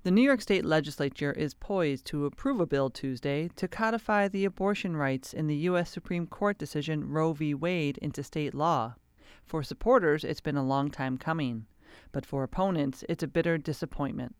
The New York State Legislature is poised to approve a bill Tuesday to codify the abortion rights in the U.S. Supreme Court decision Roe v. Wade into state law. For supporters, it's been a long time coming, but for opponents, it's a bitter disappointment.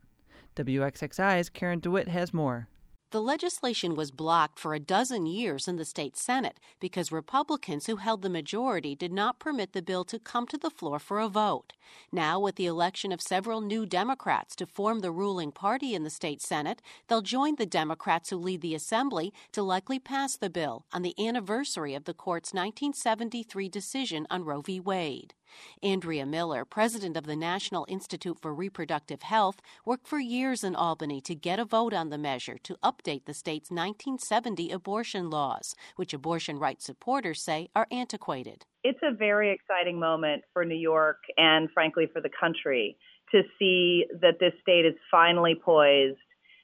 WXXI's Karen DeWitt has more. The legislation was blocked for a dozen years in the state Senate because Republicans who held the majority did not permit the bill to come to the floor for a vote. Now, with the election of several new Democrats to form the ruling party in the state Senate, they'll join the Democrats who lead the Assembly to likely pass the bill on the anniversary of the court's 1973 decision on Roe v. Wade. Andrea Miller, president of the National Institute for Reproductive Health, worked for years in Albany to get a vote on the measure to update the state's 1970 abortion laws, which abortion rights supporters say are antiquated. It's a very exciting moment for New York and, frankly, for the country to see that this state is finally poised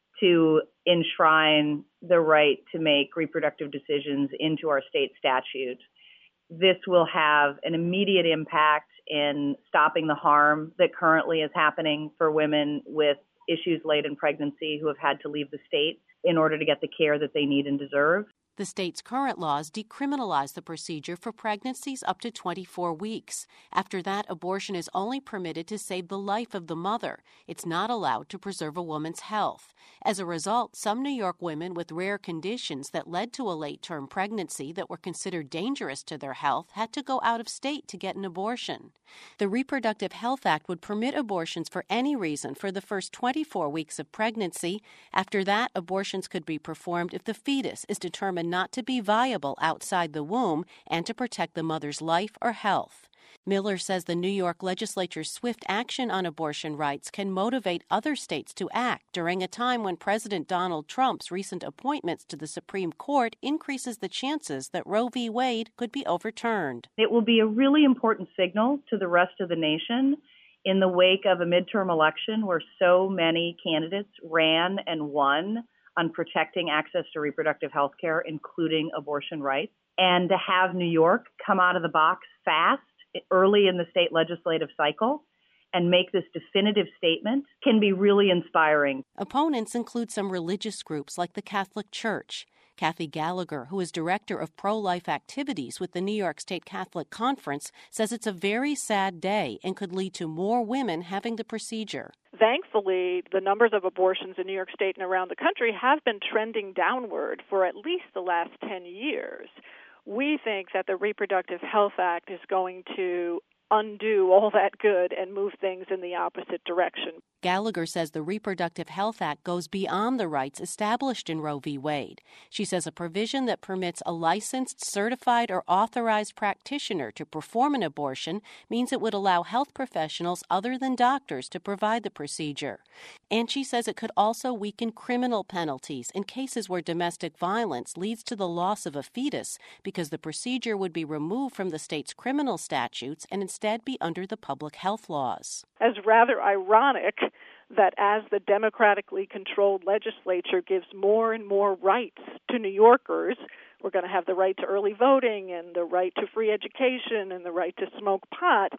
to enshrine the right to make reproductive decisions into our state statute. This will have an immediate impact in stopping the harm that currently is happening for women with issues late in pregnancy who have had to leave the state in order to get the care that they need and deserve. The state's current laws decriminalize the procedure for pregnancies up to 24 weeks. After that, abortion is only permitted to save the life of the mother. It's not allowed to preserve a woman's health. As a result, some New York women with rare conditions that led to a late-term pregnancy that were considered dangerous to their health had to go out of state to get an abortion. The Reproductive Health Act would permit abortions for any reason for the first 24 weeks of pregnancy. After that, abortions could be performed if the fetus is determined not to be viable outside the womb and to protect the mother's life or health. Miller says the New York legislature's swift action on abortion rights can motivate other states to act during a time when President Donald Trump's recent appointments to the Supreme Court increases the chances that Roe v. Wade could be overturned. It will be a really important signal to the rest of the nation in the wake of a midterm election where so many candidates ran and won on protecting access to reproductive health care, including abortion rights. And to have New York come out of the box fast, early in the state legislative cycle, and make this definitive statement can be really inspiring. Opponents include some religious groups like the Catholic Church. Kathy Gallagher, who is director of pro-life activities with the New York State Catholic Conference, says it's a very sad day and could lead to more women having the procedure. Thankfully, the numbers of abortions in New York State and around the country have been trending downward for at least the last 10 years. We think that the Reproductive Health Act is going to undo all that good and move things in the opposite direction. Gallagher says the Reproductive Health Act goes beyond the rights established in Roe v. Wade. She says a provision that permits a licensed, certified, or authorized practitioner to perform an abortion means it would allow health professionals other than doctors to provide the procedure. And she says it could also weaken criminal penalties in cases where domestic violence leads to the loss of a fetus because the procedure would be removed from the state's criminal statutes and instead be under the public health laws. As rather ironic that as the democratically controlled legislature gives more and more rights to New Yorkers, we're going to have the right to early voting and the right to free education and the right to smoke pot,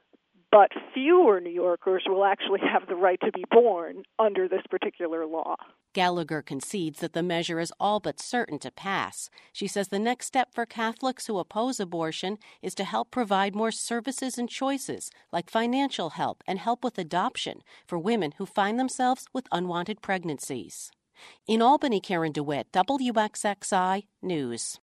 but fewer New Yorkers will actually have the right to be born under this particular law. Gallagher concedes that the measure is all but certain to pass. She says the next step for Catholics who oppose abortion is to help provide more services and choices, like financial help and help with adoption for women who find themselves with unwanted pregnancies. In Albany, Karen DeWitt, WXXI News.